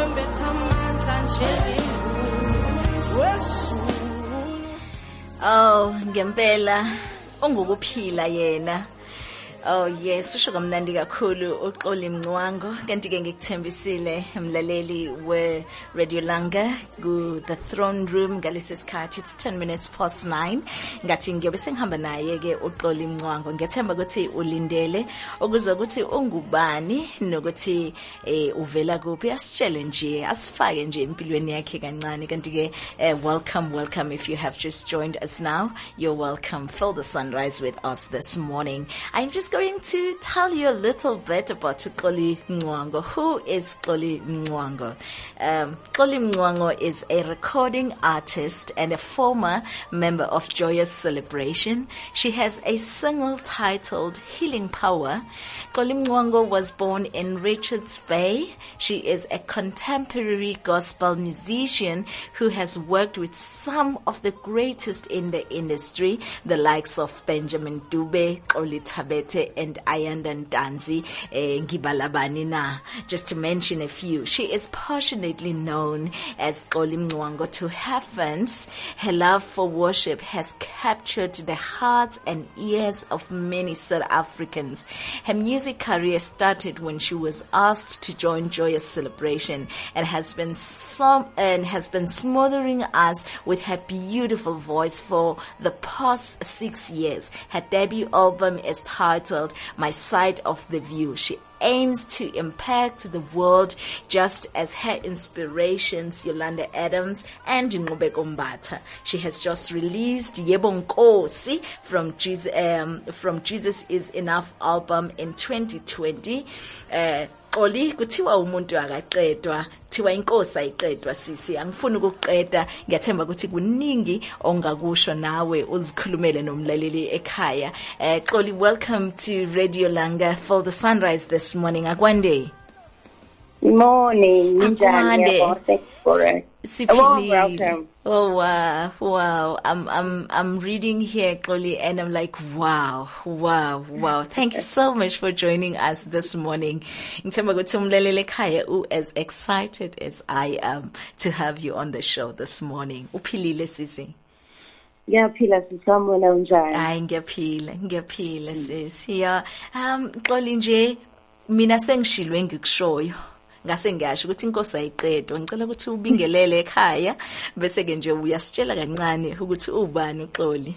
Oh, ngempela ongukuphila yena. Oh yes, usho kamnandi kakhulu uXoli Mncwango. Kanti ke ngikuthembisile mlaleli we Radio Langa ku the throne room ngalesi sikhathi. It's 10 minutes past 9. Ngathi ngiyobe sengihamba naye ke uXoli Mncwango. Ngiyethemba ukuthi ulindele okuzwa ukuthi ungubani nokuthi uvela kuphi, asitshele nje, asifake nje empilweni yakhe kancane. Kanti ke welcome if you have just joined us now. You're welcome. Feel the sunrise with us this morning. I'm just going to tell you a little bit about Xoli Mncwango. Who is Xoli Mncwango? Xoli Mncwango is a recording artist and a former member of Joyous Celebration. She has a single titled Healing Power. Xoli Mncwango was born in Richards Bay. She is a contemporary gospel musician who has worked with some of the greatest in the industry, the likes of Benjamin Dube, Xoli Thabethe, and Ayanda Ntanzi, Ngibalabani na, just to mention a few. She is passionately known as Xoli Mncwango to heavens. Her love for worship has captured the hearts and ears of many South Africans. Her music career started when she was asked to join Joyous Celebration and has been smothering us with her beautiful voice for the past 6 years. Her debut album is titled My Side of the View. She aims to impact the world just as her inspirations Yolanda Adams and Nqobeko Mbatha. She has just released Yebo Nkosi from Jesus Is Enough album in 2020. Xoli kuthiwa umuntu akaqedwa, thiwa inkosi ayiqedwa sisi. Angifuni ukuqeda, ngiyathemba ukuthi kuningi ongakusho nawe uzikhulumele nomlaleli ekhaya. Xoli, welcome to Radio Langa for the sunrise this morning. Akwande. Morning, Njani. Thanks for it. Welcome. Oh wow. I'm reading here, Xoli, and I'm like, wow. Thank you so much for joining us this morning. Ngithemba ukuthi umlaleli ekhaya as excited as I am to have you on the show this morning. Uphilile sisi? Ngiyaphila sisamona unjani? Hayi ngiyaphila sisi. Yeah. Xoli nje mina sengishilwe ngikushoyo. Ngase ngiyasho ukuthi inkosi ayiqedwa. Ngicela ukuthi ubingelele ekhaya bese ke nje uyasitshela kancane ukuthi ubani uXoli.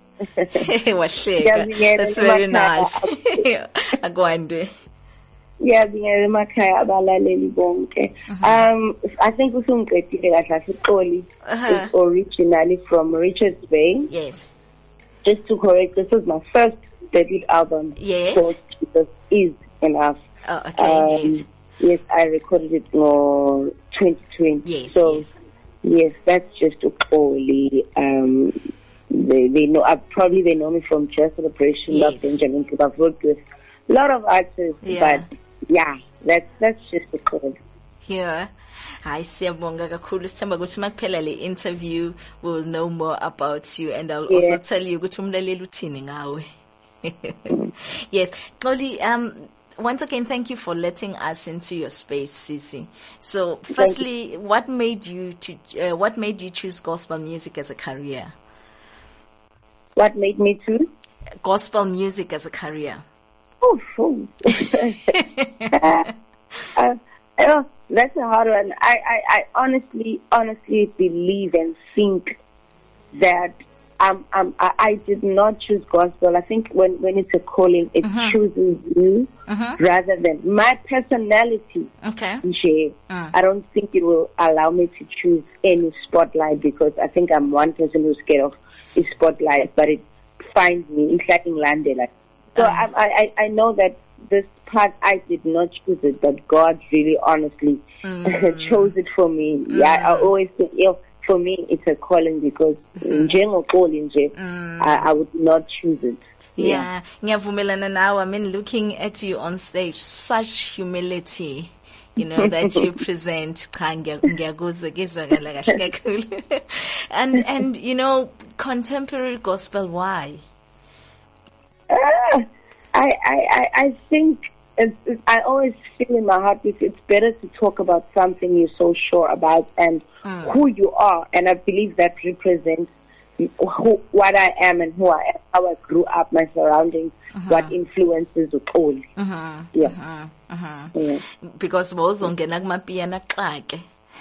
Wahleka. That's very nice. Akwande. Ngiyabingelela emakhaya abalaleli bonke. I think usungiqedile kahle uXoli is originally from Richards Bay. Yes. Just to correct, this was my first debut album. Yes. Called Jesus Is Enough. Oh, okay, yes. Yes, I recorded it in 2020. Yes, so, yes. Yes, that's just Xoli. They know, probably they know me from Joyous Celebration, Yes. Love Benjamin, because I've worked with a lot of artists, but yeah, that's just Xoli. Yeah. Hi, siyabonga kakhulu. Sithemba ukuthi makuphela le interview we'll know more about you, and I'll also tell you ukuthi umlaleli uthini ngawe. Yes. Xoli, once again, thank you for letting us into your space, Sisi. So, firstly, what made you choose gospel music as a career? What made me choose gospel music as a career? Oh, that's a hard one. I honestly believe and think that I did not choose gospel. I think when it's a calling, it chooses you rather than my personality. Okay. I don't think it will allow me to choose any spotlight because I think I'm one person who's scared of the spotlight, but it finds me. It's like in London. So I know that this part I did not choose it, but God really honestly chose it for me. Yeah, I always say, for me, it's a calling because I would not choose it. Yeah. Ngiyavumelana nawe. I mean, looking at you on stage, such humility, that you present. And contemporary gospel, why? I think I always feel in my heart it's better to talk about something you're so sure about and who you are. And I believe that represents what I am and who I am, how I grew up, my surroundings, what influences all. Yeah. Because wawuzongena kumapiyano axake.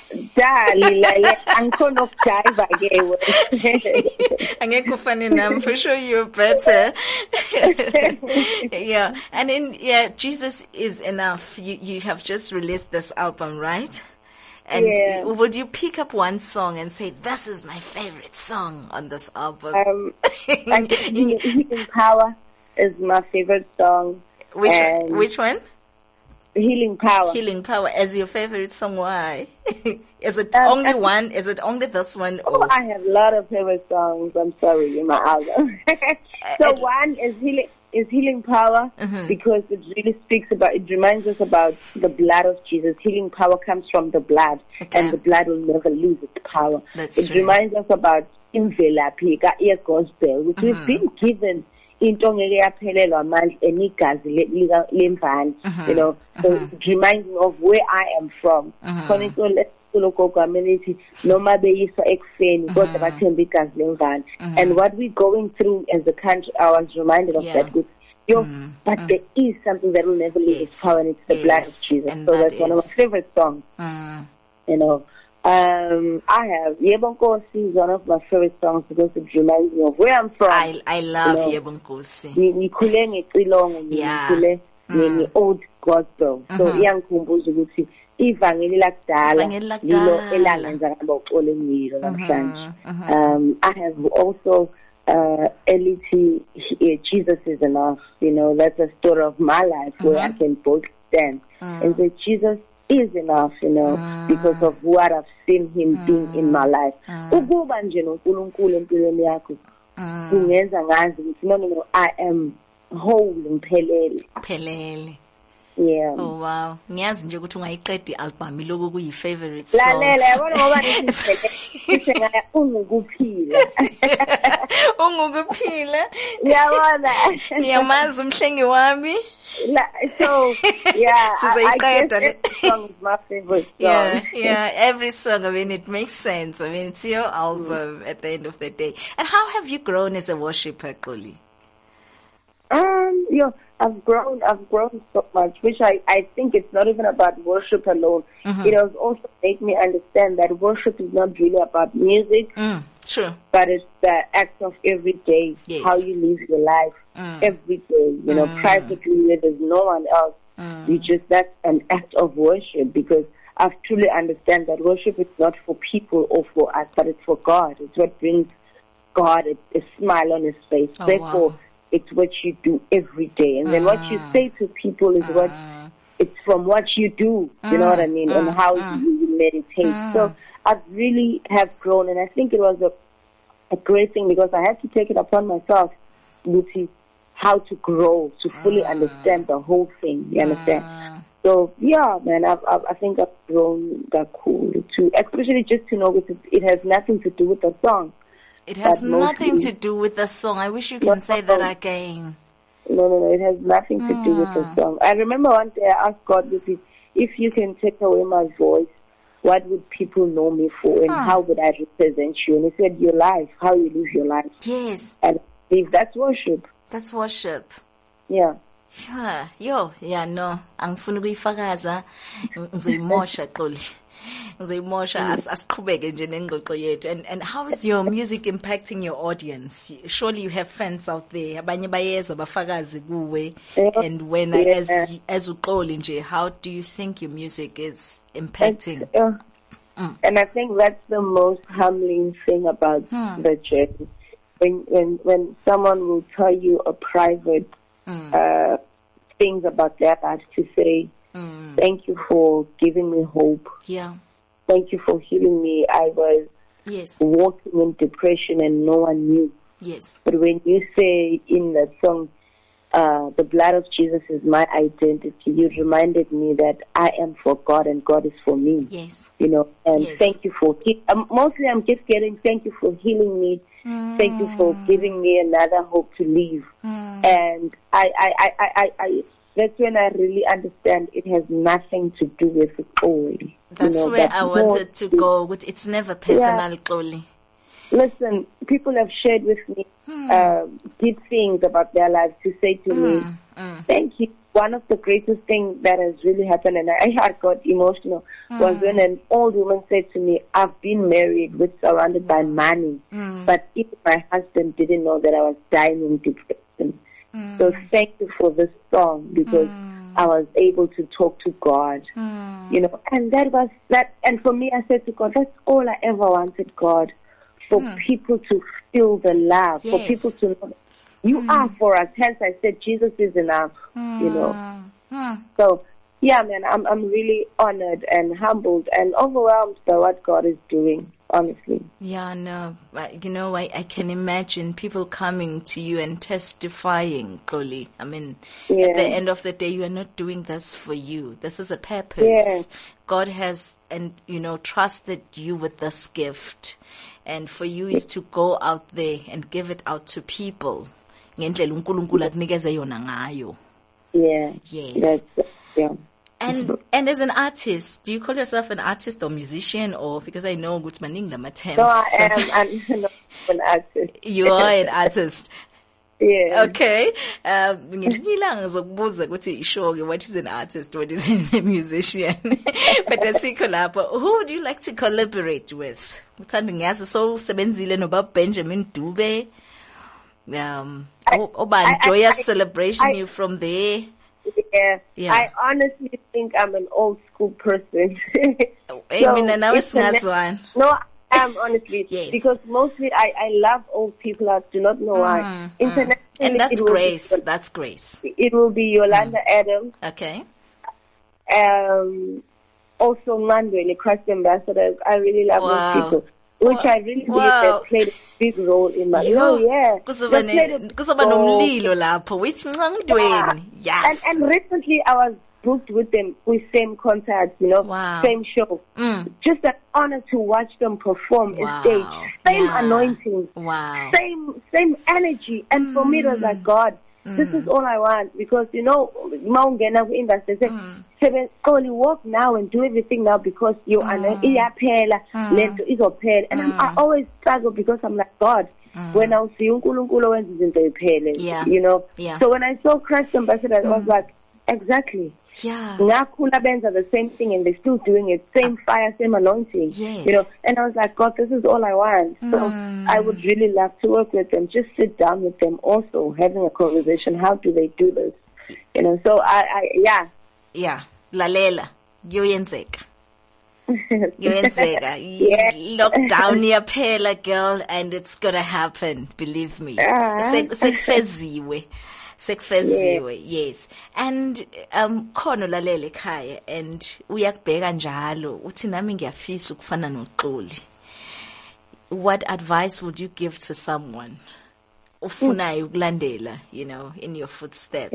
Angeke ufane nami, for sure you're better. Yeah. And then Jesus is enough. You have just released this album, right? And would you pick up one song and say, this is my favorite song on this album? I think Healing Power is my favorite song. Which one? Healing Power. Healing Power as your favorite song. Why? Is it only one? Is it only this one? Oh, I have a lot of favorite songs. I'm sorry, in my album. So one is Healing Power because it really it reminds us about the blood of Jesus. Healing power comes from the blood, and the blood will never lose its power. It reminds us about imvelaphi gospel, which we've been given into ngeke yaphelelwa amandla enigazi lemvana, you know. So it reminds me of where I am from. And what we're going through as a country, I was reminded of that. But there is something that will never lose its power, and it's the blood of Jesus. And so that's one of my favorite songs. You know, I have Yebo Nkosi is one of my favorite songs because it reminds me of where I'm from. I love Yebo Nkosi. Ngikhule ngecilongo, ngikhule nge-old gospel. So iyangikhumbuza ukuthi ivangeli lakudala lilo elangenza ngaba uxole ngilo namhlanje. I have also Elithi, Jesus is enough. You know, that's a story of my life where I can both stand and say Jesus is enough, you know, because of what I've seen him doing in my life. Ukuba nje noNkulunkulu empilweni yakho kungenza ngazi ukuthi no, I am whole ngiphelele. Yeah. Oh wow. Ngiyazi nje ukuthi ungayiqeda ialbum lokho kuyi favorite song. Lalela yabona ngoba ngithi ngaya ungukuphila. Ungukuphila. Yabona. Ngiyamazi umhlengi wami. So yeah, I guess that song is my favorite song. Yeah, every song. I mean, it makes sense. I mean, it's your album at the end of the day. And how have you grown as a worshiper, Xoli? I've grown so much, which I think it's not even about worship alone. It has also made me understand that worship is not really about music. Sure. But it's the act of every day, how you live your life every day, you know, privately where there's no one else. That's an act of worship because I've truly understand that worship is not for people or for us, but it's for God. It's what brings God a smile on his face. Therefore, it's what you do every day. And then what you say to people is it's from what you do, you know what I mean, and how you meditate. So I really have grown, and I think it was a great thing because I had to take it upon myself, which is how to grow, to fully understand the whole thing, you understand? So, yeah, man, I think I've grown that cool too, especially just to know it has nothing to do with the song. It has nothing to do with the song. I wish you can say that again. No, it has nothing to do with the song. I remember one day I asked God, if you can take away my voice, what would people know me for and how would I represent you? And he said, your life, how you live your life. Yes. And if that's worship. That's worship. Yeah. Yeah, no. Angifuni ukuyifakaza ngizoyimosha Xoli. Asiqhubeke nje nengxoxo yethu. And how is your music impacting your audience? Surely you have fans out there. Abanye bayeza bafakazi kuwe. And when as uXoli nje, how do you think your music is impacting? And I think that's the most humbling thing about the journey. When someone will tell you a private things about their life, to say, thank you for giving me hope. Yeah. Thank you for healing me. I was walking in depression and no one knew. Yes. But when you say in that song, the blood of Jesus is my identity, you reminded me that I am for God and God is for me. Yes. You know, and thank you for mostly I'm just getting thank you for healing me. Thank you for giving me another hope to live. And that's when I really understand it has nothing to do with the Xoli. That's where I wanted to go. It's never personal, Xoli. Listen, people have shared with me deep things about their lives to say to me, thank you. One of the greatest things that has really happened, and I got emotional, was when an old woman said to me, I've been married with surrounded by money, but even my husband didn't know that I was dying in depression. So thank you for this song, because I was able to talk to God, you know, and that was that. And for me, I said to God, that's all I ever wanted, God, for people to feel the love, for people to know you are for us. Hence, I said Jesus is enough, you know. So, yeah, man, I'm really honored and humbled and overwhelmed by what God is doing, honestly. Yeah, no, you know, I can imagine people coming to you and testifying, Xoli. I mean, at the end of the day, you are not doing this for you. This is a purpose. Yeah. God has, and you know, trusted you with this gift. And for you is to go out there and give it out to people. Ngendlela uNkulunkulu akunikeze yona ngayo. Yeah. Yes. Yeah. And as an artist, do you call yourself an artist or musician, or because I know good maning lama terms? No, I'm not an artist. You are an artist. Yeah. Okay. Ngilanga zokubuza ukuthi isho what is an artist, what is a musician. But asikho lapho, who would you like to collaborate with? Uthanda ngiyazi so sebenzile no Baba Benjamin Dube. Joyous Celebration, you from there. Yeah. I honestly think I'm an old school person. No, I'm honestly. Yes. Because mostly I love old people. I do not know why. And that's grace. That's grace. It will be Yolanda Adams. Okay. Also Mandela, Christ Ambassadors. I really love those people. Which I really believe they played a big role in my life. Oh, yeah. Yes. And recently I was booked with them with same concerts, you know, same show. Just an honor to watch them perform on stage. Same anointing. Same energy. And for me it was like, God, this is all I want, because you know, industry say, only walk now and do everything now because you are and I always struggle because I'm like, God, when I see you know. So when I saw Christ Ambassador, I was like, exactly. The same thing and they're still doing it. Same fire, same anointing. You know, and I was like, God, this is all I want. So I would really love to work with them, just sit down with them also, having a conversation. How do they do this? You know, so Lalela, kuyenzeka. Lockdown iyaphela, girl, and it's gonna happen, believe me. Sekufeziwe. Yes. And khona lalela ekhaya, and uyakubheka njalo uthi nami ngiyafisa ukufana noXoli. What advice would you give to someone ufunayo ukulandela, you know, in your footsteps?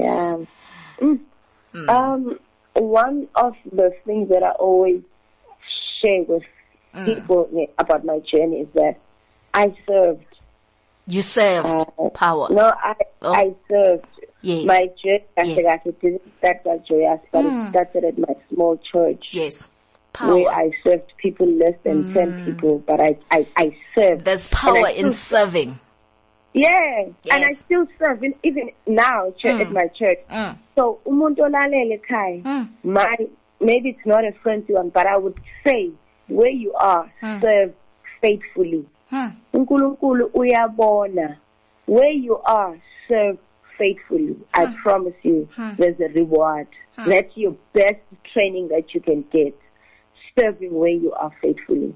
One of the things that I always share with people about my journey is that I served. You served power. No, I served. Yes. My church, it didn't start as Joyous, but it started at my small church. Yes. Power. Where I served people less than 10 people, but I served. There's power in serving. Yeah. Yes. And I still serve, even now at my church. So, umuntu olalele ekhaya, maybe it's not a friendly one, but I would say, where you are, serve faithfully. uNkulunkulu uyabona. Where you are, serve faithfully. I promise you, there's a reward. That's your best training that you can get. Serving where you are faithfully.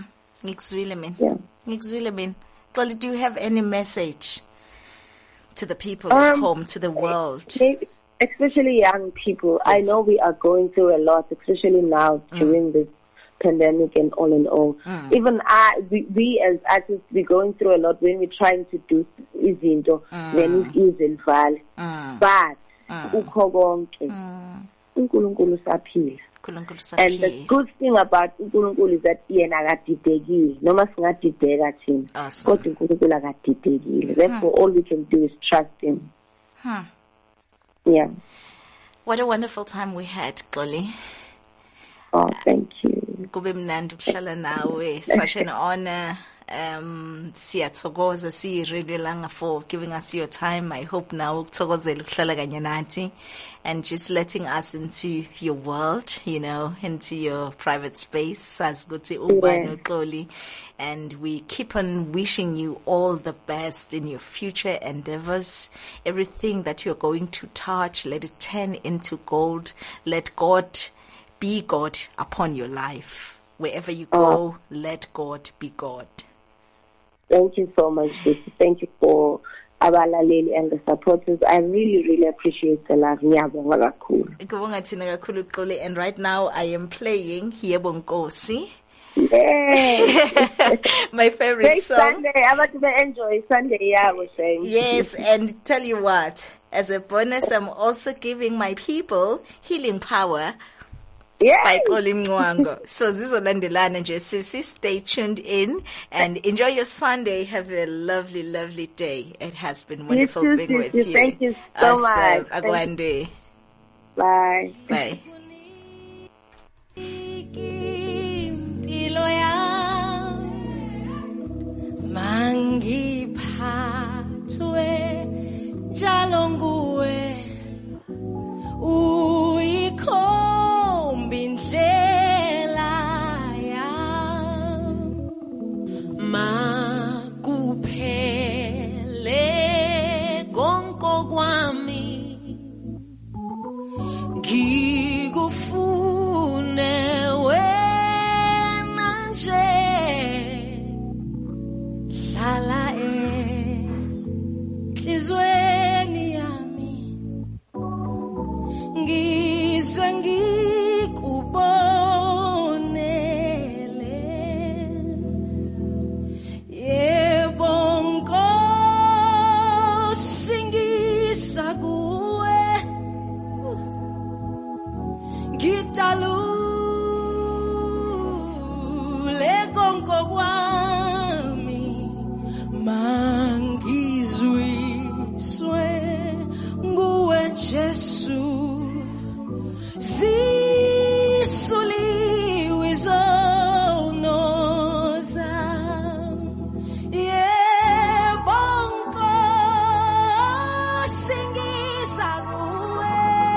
Xoli, do you have any message to the people at home, to the world? Especially young people. Yes. I know we are going through a lot, especially now during this pandemic and all in all. Even we as artists, we're going through a lot when we're trying to do izinto, then it's easy val. But ukho konke uNkulunkulu usaphila. And the good thing about uNkulunkulu is that yena akadidekile noma singadideka thina kodwa uNkulunkulu akadidekile. Therefore all we can do is trust him. Yeah. What a wonderful time we had, Xoli. Oh, thank you. Kube mnandi ukuhlala nawe. Such an honor. Siyathokoza siyi-radio langa for giving us your time. I hope now ukuthokozela ukuhlala kanye nathi and just letting us into your world, you know, into your private space. Sazi ukuthi ubani uXoli, and we keep on wishing you all the best in your future endeavors. Everything that you're going to touch, let it turn into gold. Let God be God upon your life. Wherever you go, let God be God. Thank you so much, Lucy. Thank you for abalaleli and the supporters. I really, really appreciate the love. Ngiyabonga kakhulu. And right now I am playing Yebo Nkosi. Yes. My favorite Great song. Sunday. I want to enjoy Sunday, yeah, I was saying. Yes, and tell you what, as a bonus, I'm also giving my people Healing Power by Xoli Mncwango. So this is Olandelana and Sissy. Stay tuned in and enjoy your Sunday. Have a lovely, lovely day. It has been wonderful You too, being with Sissy. you. Thank you so much. Agwande. Bye. Bye. Mangiphathwe njalo nguwe uyikhomba indlela yami makuphele konke kwami ngikufune wena nje hlala enhlizweni yami ngize ngikubonele yebo Nkosi ngisakuwe ngidalule konke kwami mangizwiswe nguwe Jesu zisuliwe izono zami yebo Nkosi ngisakuwe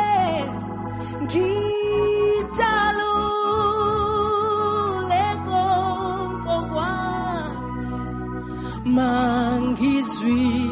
ngidalule konke kwami mangizwiswe